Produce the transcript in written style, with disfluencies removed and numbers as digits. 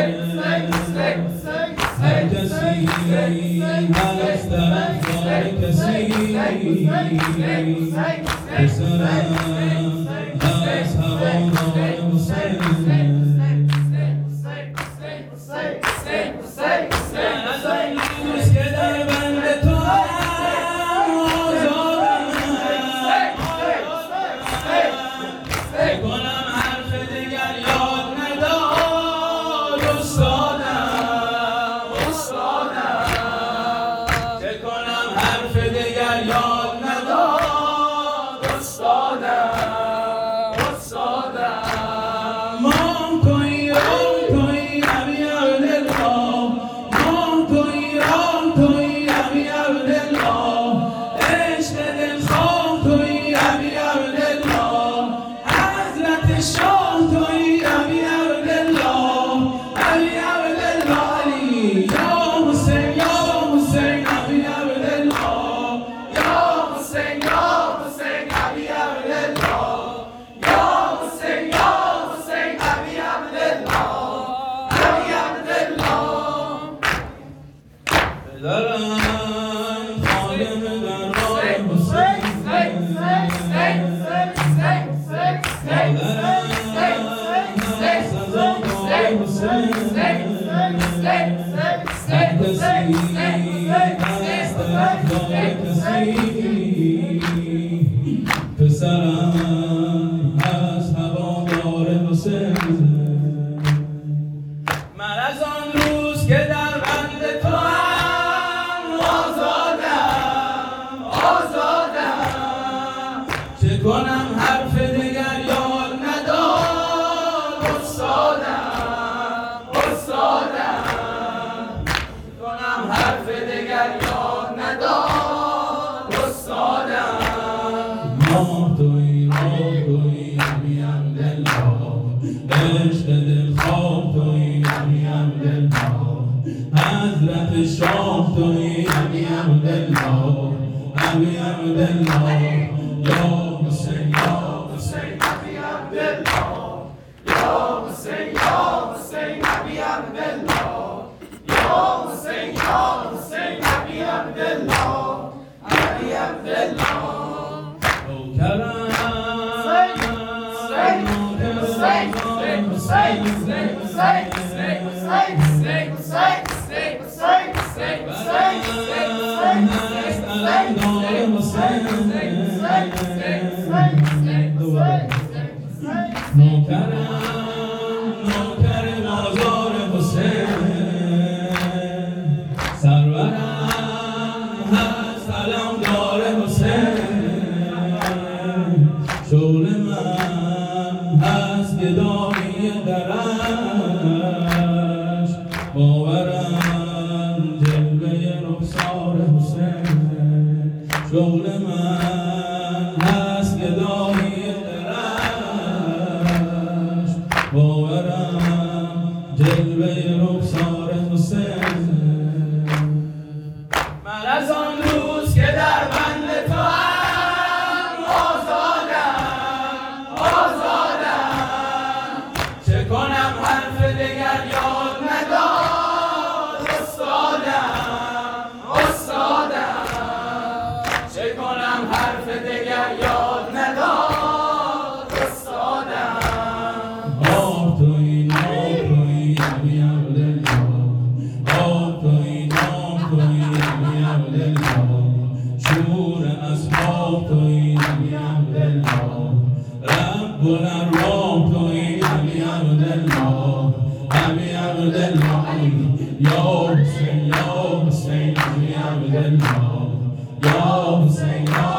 هر کسی هست طرفدار کسی پسرم هست هوادار حسین پسرم هست هوادار حسین من از آن روز که در بند تو هم آزادم چه کنم حرف دگر یاد نداد استادم چه کنم حرف دگر یاد نداد استادم ماه توی امیم دلها عشق دلخواه توی امیم دلها حضرت شاه توی امیم دلها یا حسین امیم دلها یا حسین امیم دلها یا حسین امیم دلها نوکر بازار حسین سرورم هست علمدار حسین شغل من هست گدایی درش باورم جلوه رخسار حسین شغل من هست گدایی درش باورم جلوه رخسار حسین من از آن روز که در بند تو هم آزادم چه کنم حرف دگر یاد نداد استادم چه کنم حرف دگر یاد نداد استادم آب توی امیم دلها شور اسباب توی امیم دلها رب الارواح توی امیم دلها یا حسین امیم دلها یا حسین